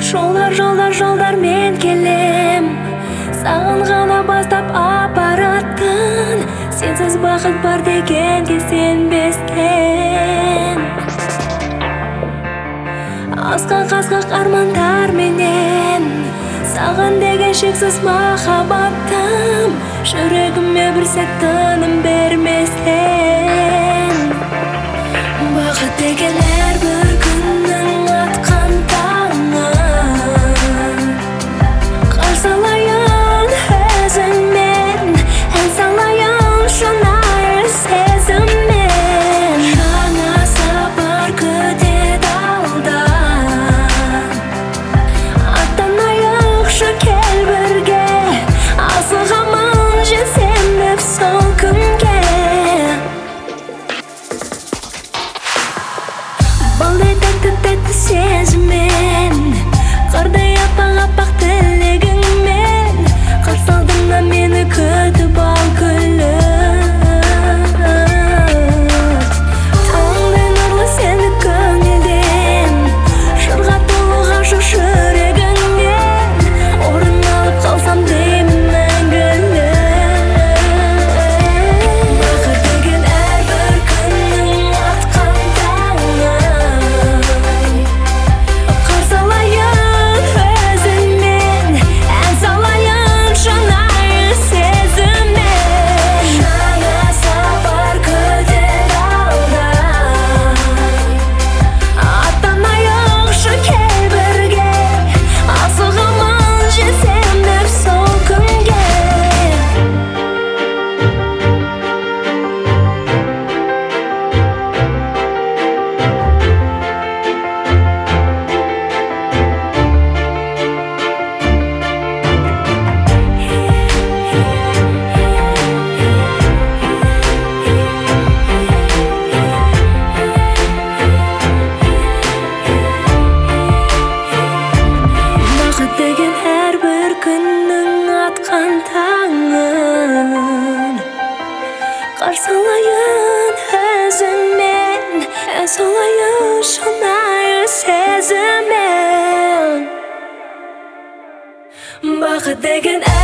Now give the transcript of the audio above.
Жолдар мен келем, саған ғана бастап апаратын. Сенсіз бақыт бар дегенге сенбестен, асқақ армандар менен, саған деген шексіз махаббатым, жүрегіме бір сәт тыным берместен. Бақыт деген әрбір күннің атқан таңы, қарсы алайын өзіңмен, ән салайын шынайы сезіммен. Жаңа сапар күтеді алда, аттанайықшы кел бірге, асығамын жетсем деп сол күнге. Балдай тәтті сезіммен, қардай аппақ тілегіңмен, қарсы алдыңа мені күтіп ал күліп. Таңдай нұрлы сені көңілден, жырға толы ғашық жүрегіңнен, орын алып қалсам деймін мәңгілік. Бақыт деген әрбір күннің атқан таңы, қарсы алайын өзіңмен, ән салайын шынайы сезіммен. Жаңа сапар күтеді алда, аттанайықшы кел бірге, асығамын жетсем деп сол күнге. Бақыт деген әрбір күннің атқан таңын, қарсы алайын өзіңмен, ән салайын шынайы сезіммен. Бақыт деген